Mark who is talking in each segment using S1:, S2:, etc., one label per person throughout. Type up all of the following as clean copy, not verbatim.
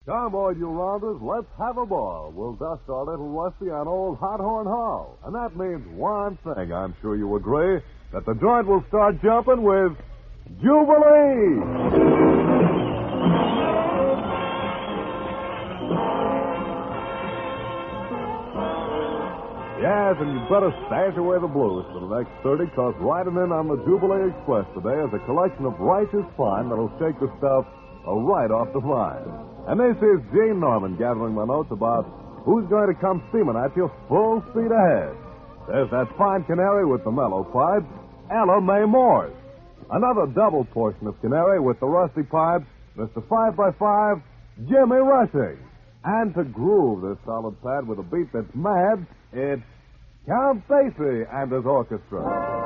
S1: Come, all you rounders, let's have a ball. We'll dust our little Rusty on old Hot Horn Hall. And that means one thing, I'm sure you agree, that the joint will start jumping with Jubilee! Yes, and you'd better stash away the blues for the next 30, because riding in on the Jubilee Express today is a collection of righteous fun that'll shake the stuff right off the vine. And this is Gene Norman gathering my notes about who's going to come steaming at you full speed ahead. There's that fine canary with the mellow pipes, Ella Mae Morse. Another double portion of canary with the rusty pipes, Mr. 5x5, Jimmy Rushing. And to groove this solid pad with a beat that's mad, it's Count Basie and his orchestra.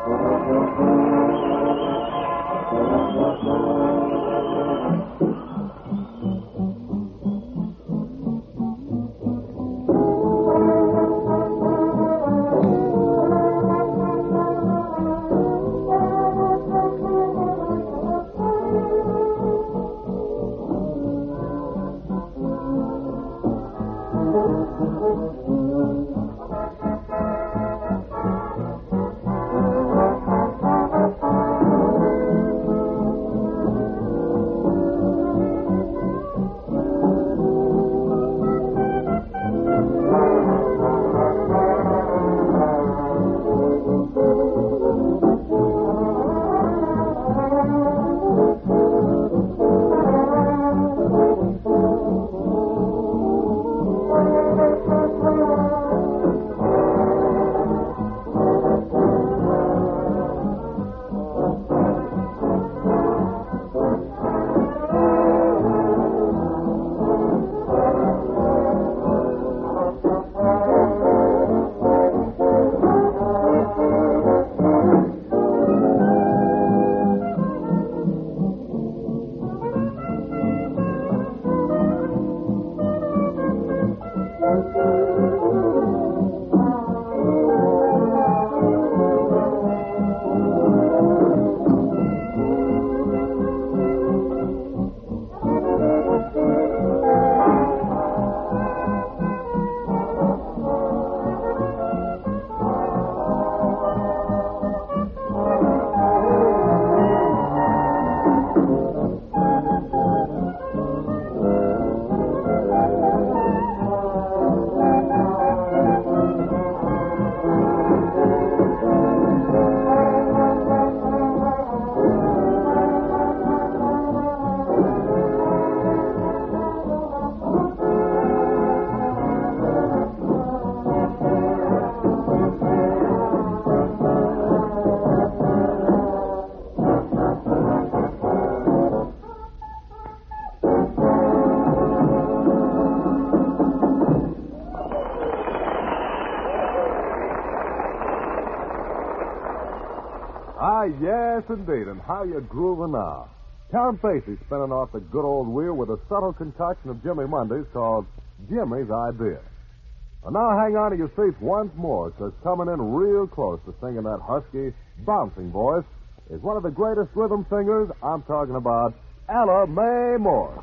S1: Yes, indeed, and how you grooving now. Count Basie spinning off the good old wheel with a subtle concoction of Jimmy Mondays called Jimmy's Idea. And now hang on to your seats once more, because coming in real close to singing that husky, bouncing voice is one of the greatest rhythm singers. I'm talking about Ella Mae Morse.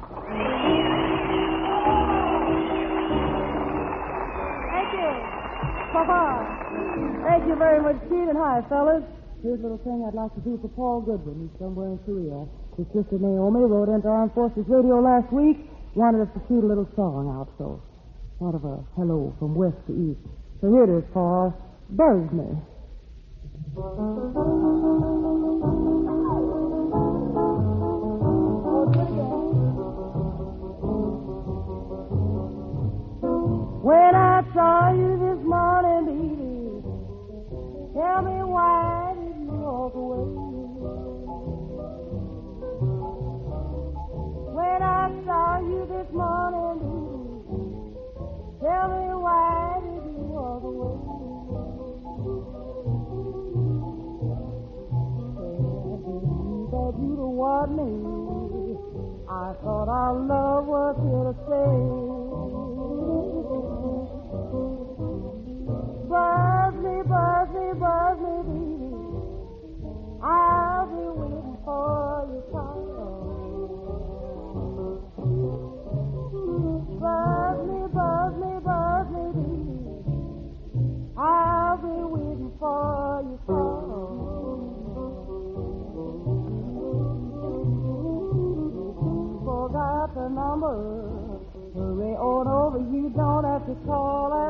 S2: Thank you. Papa. Thank you very much, Pete, and hi, fellas. Here's a little thing I'd like to do for Paul Goodwin. He's somewhere in Korea. His sister Naomi wrote into Armed Forces Radio last week, wanted us to shoot a little song out, so sort of a hello from west to east. So here it is, Paul. Buzz me. When I saw you this morning, baby, tell me why did you walk away? When I saw you this morning, baby, tell me why did you walk away? That you don't want me. I thought our love was here to stay. Buzz me, buzz me, buzz me, baby. I'll be waiting for your call. got the number. Hurry on over, you don't have to call at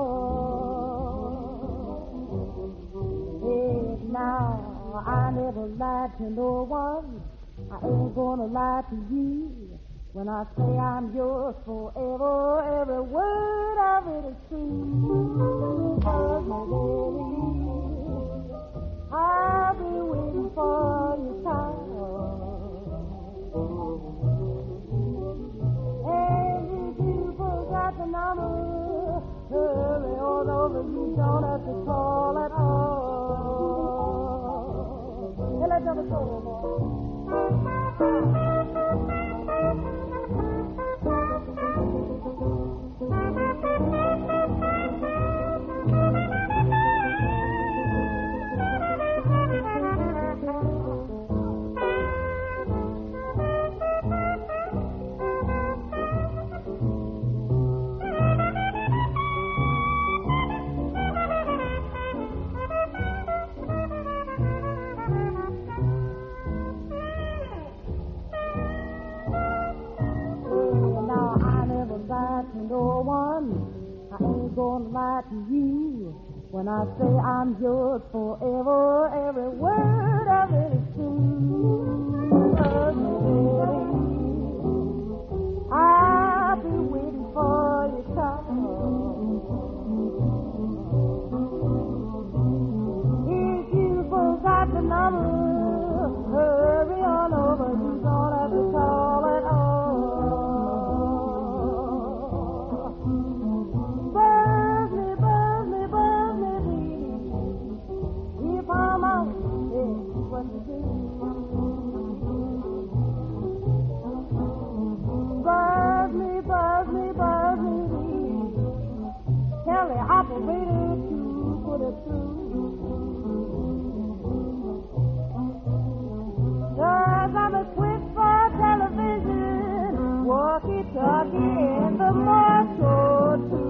S2: all. Hey, now, I never lied to no one. I ain't gonna lie to you. When I say I'm yours forever, every word of it is true. 'Cause my baby, I'll be waiting for your call. And if you forgot the number, hurry on over, you don't have to call at all. Hey, let's have a solo, boy. No one, I ain't gonna lie to you. When I say I'm yours forever, every word of it is true. 'Cause baby, I'll be waiting for your call. If you forgot the number, hurry on over. You don't have to call at all. Tell the operator to put it through. 'Cause I'm equipped for television, walkie-talkie, and the Marshall too.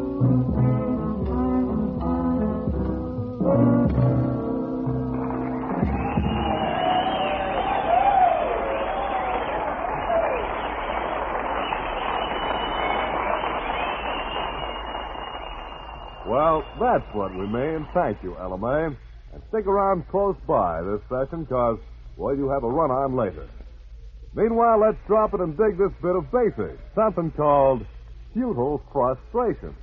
S1: Well, that's what we mean. Thank you, Ella May. And stick around close by this session, because, well, you have a run-on later. Meanwhile, let's drop it and dig this bit of basic, something called futile frustration.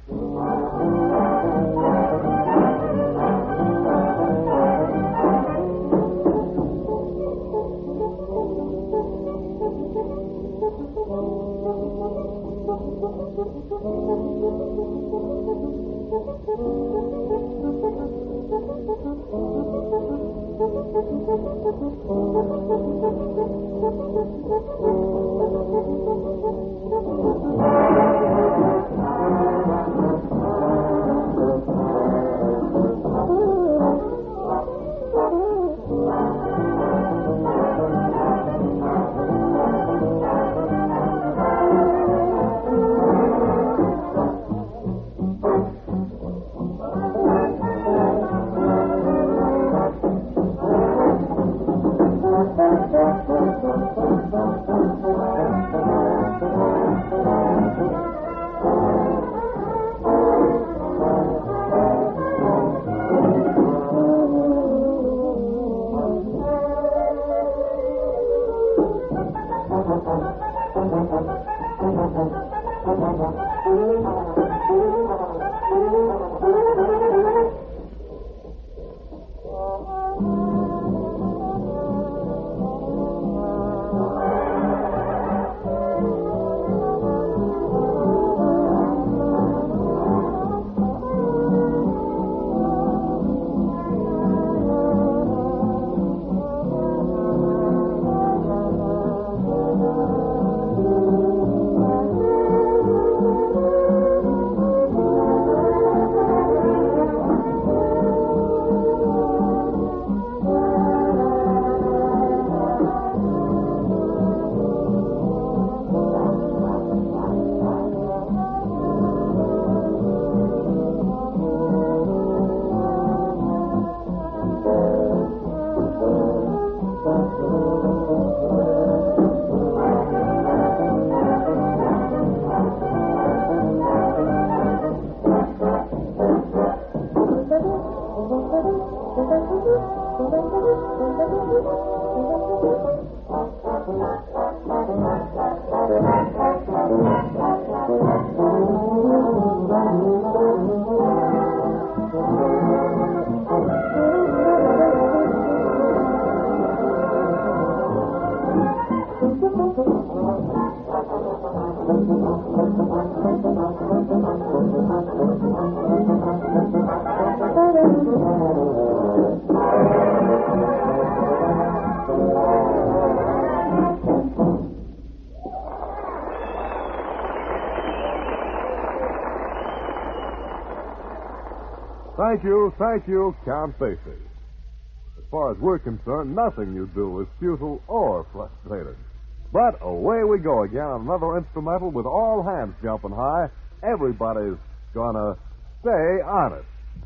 S1: Thank you, Count Basie. As far as we're concerned, nothing you do is futile or frustrated. But away we go again on another instrumental with all hands jumping high. Everybody's gonna stay honest.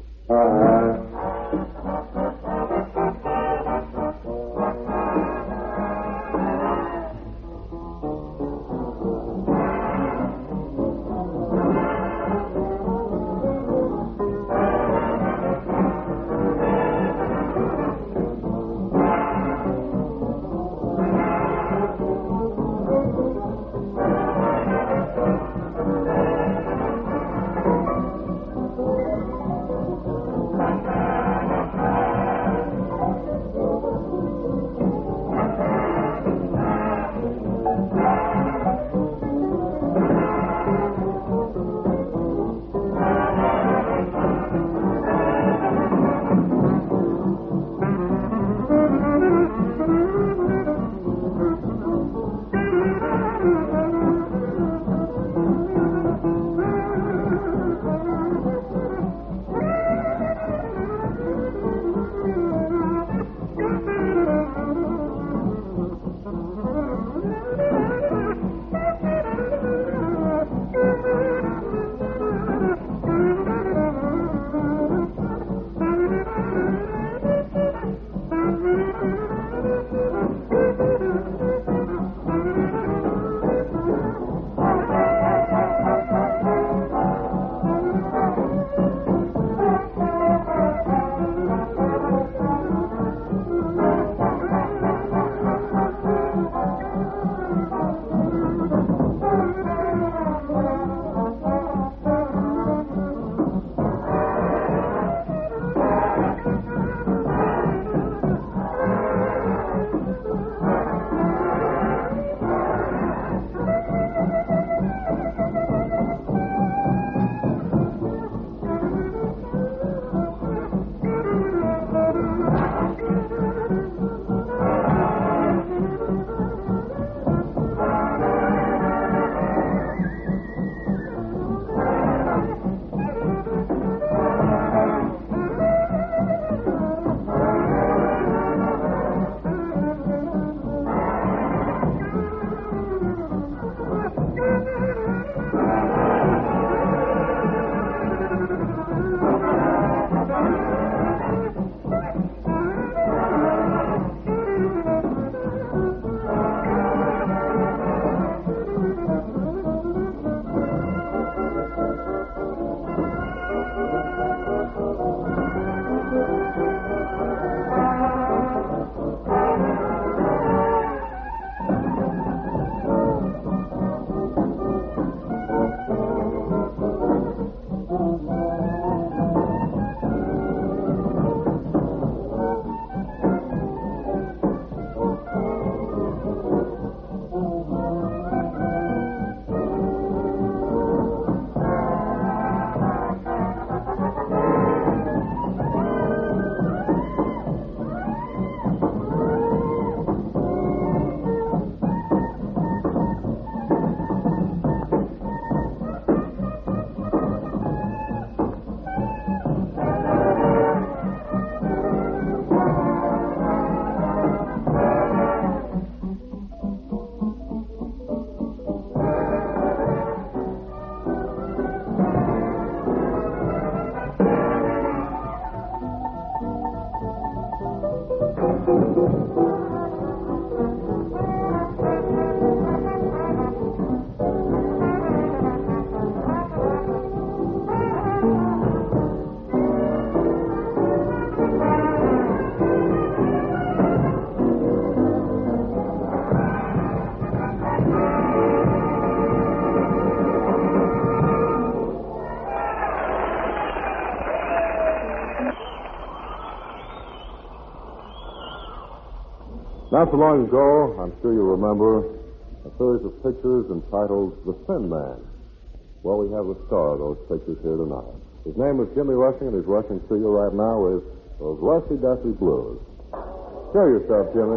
S3: Not so long ago, I'm sure you remember, a series of pictures entitled The Thin Man. Well, we have the star of those pictures here tonight. His name is Jimmy Rushing, and he's rushing to you right now with those Rusty Dusty Blues. Show yourself, Jimmy.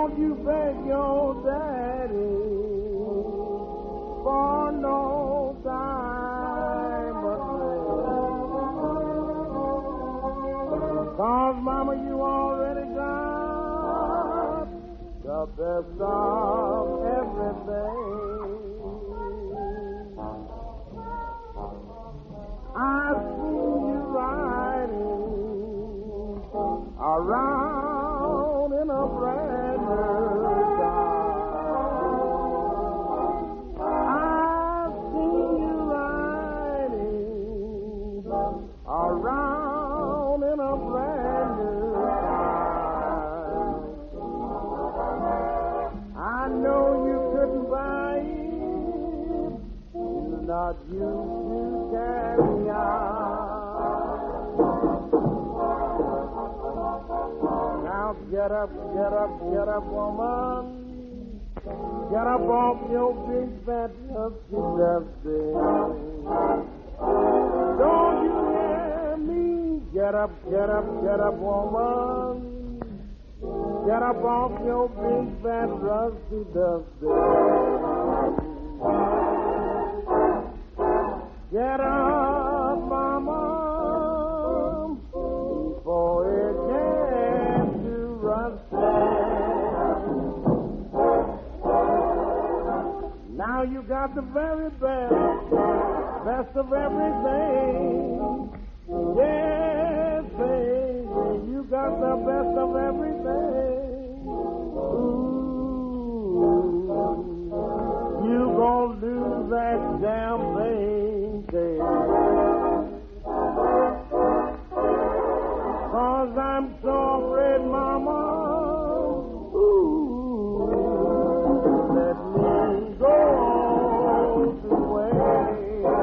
S4: don't you beg your daddy for no time but wait. 'Cause, Mama, you already got the best of everything. I've seen you riding around in a brand new car. I've seen you riding around in a brand new car. I know you couldn't buy it. You're not used to carry on. Now get up, woman. Get up off your big fat husky dusty. Don't you hear me? Get up, woman. Get up off your big fat rusty dusty. Get up, Mama, before it gets too rusty. Now you got the very best of everything. Yes, baby, you got the best of everything. Ooh, you gonna lose that damn thing, baby. 'Cause I'm so afraid, Mama. Ooh, let me go on to wait.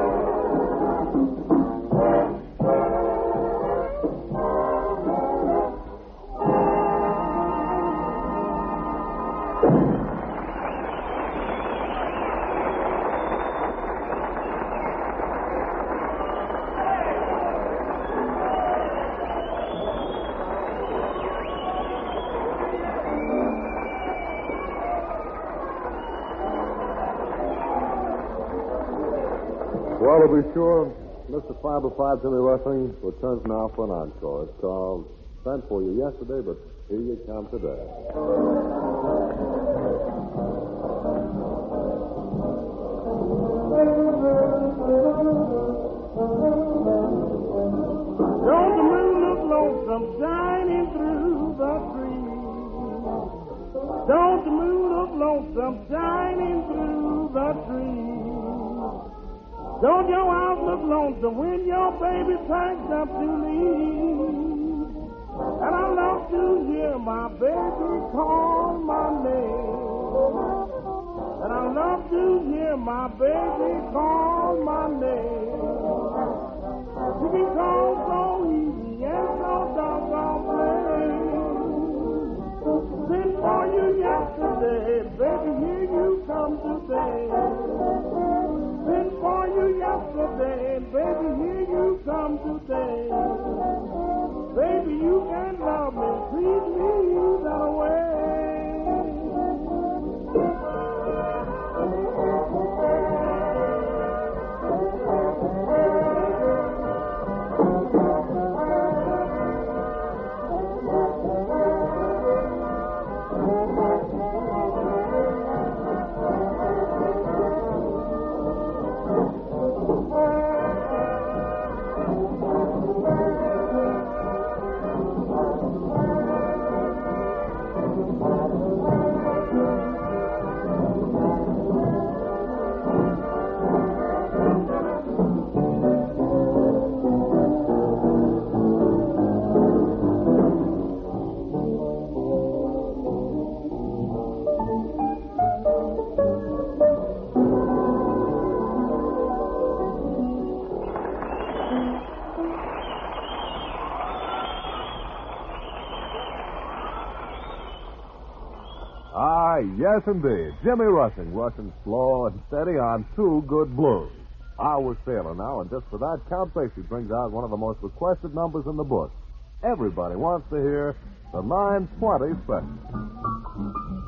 S3: Well, to be sure, Mr. 505 Jimmy Rushing returns now for an encore. It's called Sent For You Yesterday, but Here You Come Today.
S4: Don't the moon look lonesome shining through the trees? Don't the moon look lonesome shining through the trees? Don't your house look lonesome when your baby packs up to leave? And I love to hear my baby call my name. And I love to hear my baby call my name. She be called so easy and so doggone plain. Sent for you yesterday, baby, here you come today. Sent for you yesterday, baby, here you come today. Baby, you can love me, treat me that way.
S1: Yes, indeed. Jimmy Rushing, rushing slow and steady on Two Good Blues. We're sailing now, and just for that, Count Basie brings out one of the most requested numbers in the book. Everybody wants to hear the 920 special.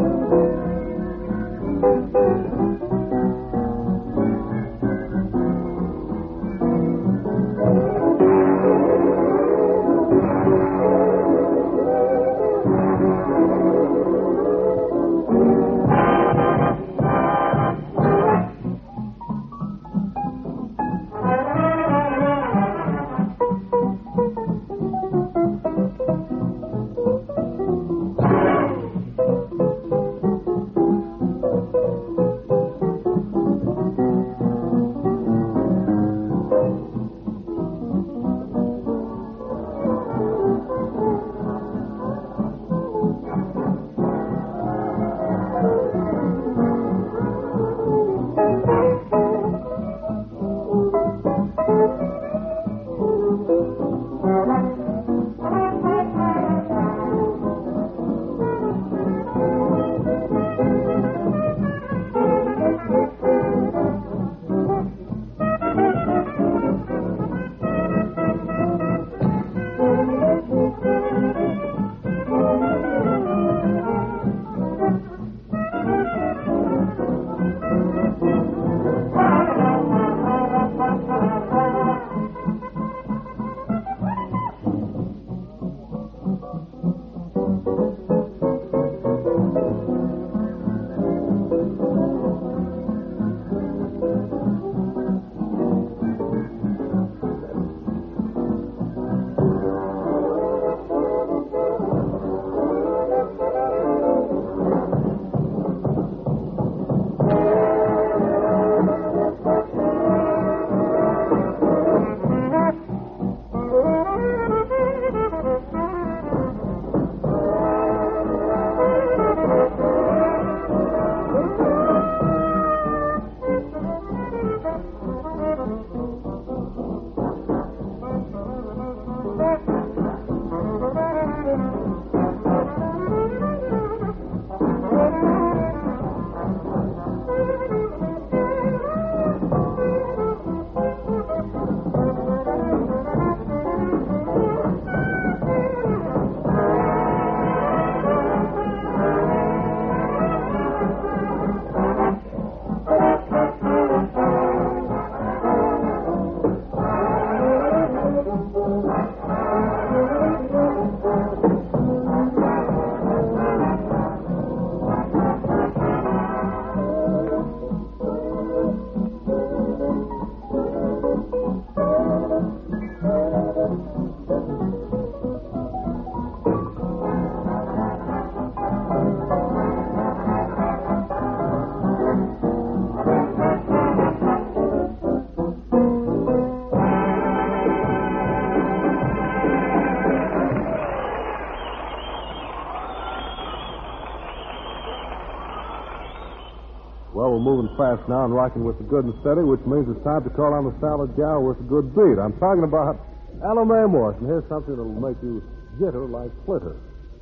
S1: Well, we're moving fast now and rocking with the good and steady, which means it's time to call on the salad gal with a good beat. I'm talking about Ella Mae Morrison. Here's something that'll make you jitter like flitter.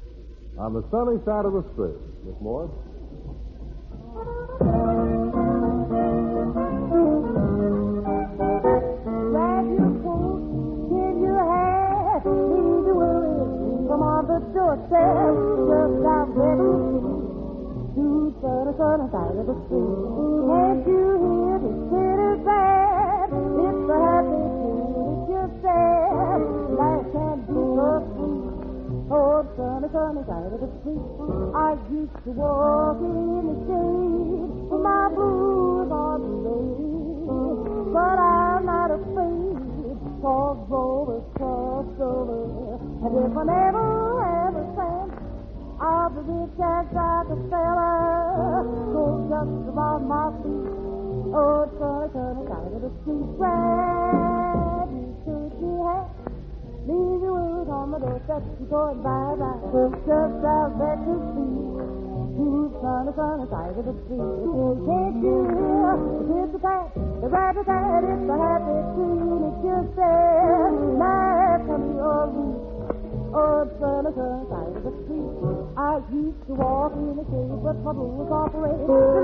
S1: On the sunny side of the street. Miss Morris?
S2: Come on the doorstep, just out there to see. To the side of the street. Can't you hear the city band? It's a happy tune, it's just sad. Life can't be so sweet. Oh, the sunny side of the street. I used to walk in the shade with my blues on the way. But I'm not afraid. Cross over, and if I never have a chance, I'll be rich as Rockefeller. So just about my feet. Oh, turn side of the street. Glad you could be happy. Leave your word on the doorstep before bye-bye. Just out there to see. You turn side of the street. Can't you hear the tit-a-tat, the rat-a-tat? It's a happy tune, it's just there. Now come your reach. Oh, turn side of the street. I used to walk in the shade, but my blues operated.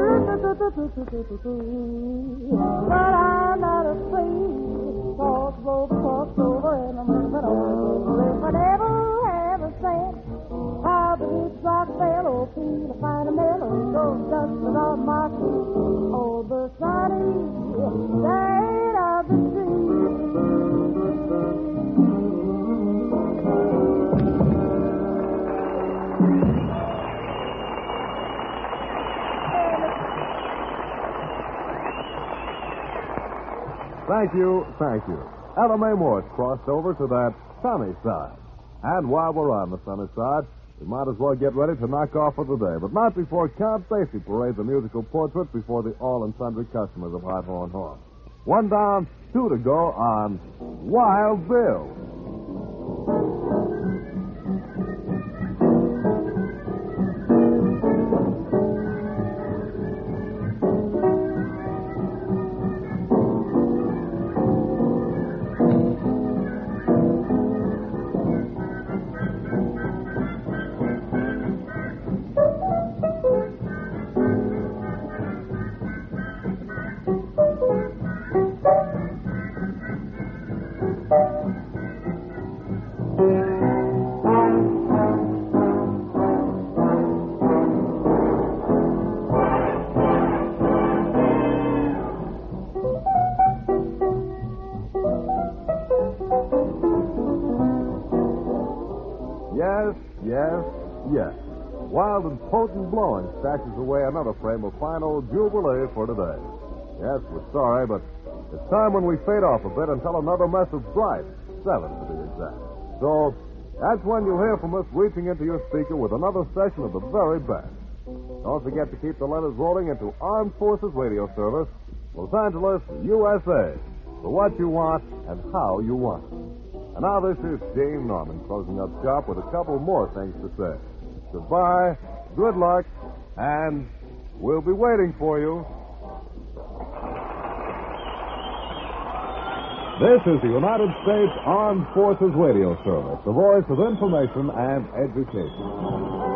S2: But I'm not afraid. Cross over, and I'm moving on. If I never have a cent, I'll be rich Rockefeller, to find a man.
S1: Thank you, thank you. Ella Mae Morse crossed over to that sunny side. And while we're on the sunny side, we might as well get ready to knock off for the day, but not before Count Basie parades a musical portrait before the all and sundry customers of Hot Horn Horn. 1 down, 2 to go on Wild Bill. Yes. Wild and potent blowing stashes away another frame of fine old Jubilee for today. Yes, we're sorry, but it's time when we fade off a bit and tell another mess of Bright, 7 to be exact. So that's when you'll hear from us reaching into your speaker with another session of the very best. Don't forget to keep the letters rolling into Armed Forces Radio Service, Los Angeles, USA, for what you want and how you want it. And now this is Gene Norman closing up shop with a couple more things to say. Goodbye, good luck, and we'll be waiting for you. This is the United States Armed Forces Radio Service, the voice of information and education.